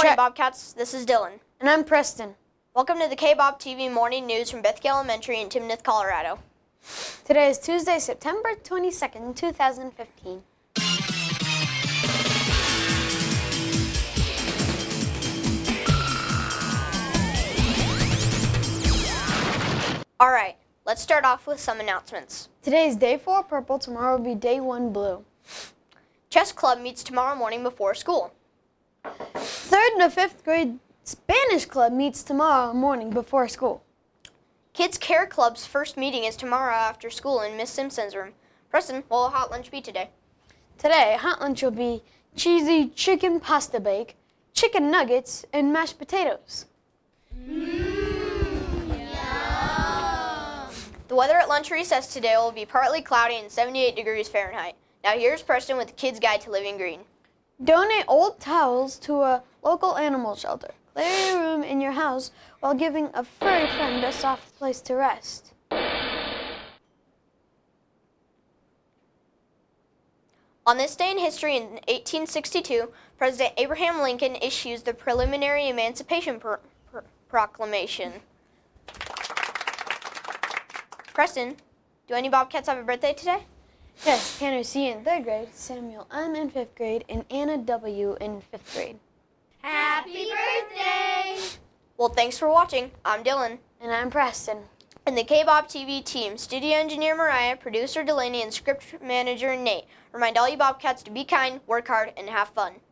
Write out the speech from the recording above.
morning, Bobcats. This is Dylan. And I'm Preston. Welcome to the K-Bob TV Morning News from Bethke Elementary in Timnath, Colorado. Today is Tuesday, September 22nd, 2015. All right, let's start off with some announcements. Today is day 4 purple, tomorrow will be day 1 blue. Chess Club meets tomorrow morning before school. 3rd to 5th grade Spanish Club meets tomorrow morning before school. Kids Care Club's first meeting is tomorrow after school in Miss Simpson's room. Preston, what will hot lunch be today? Today, hot lunch will be cheesy chicken pasta bake, chicken nuggets, and mashed potatoes. The weather at lunch recess today will be partly cloudy and 78 degrees Fahrenheit. Now here's Preston with the Kids Guide to Living Green. Donate old towels to a local animal shelter. Clear your room in your house while giving a furry friend a soft place to rest. On this day in history in 1862, President Abraham Lincoln issues the Preliminary Emancipation Proclamation. Preston, do any Bobcats have a birthday today? Yes, Tanner C. in 3rd grade, Samuel M. in 5th grade, and Anna W. in 5th grade. Happy birthday! Well, thanks for watching. I'm Dylan. And I'm Preston. And the K-Bob TV team, studio engineer Mariah, producer Delaney, and script manager Nate, remind all you Bobcats to be kind, work hard, and have fun.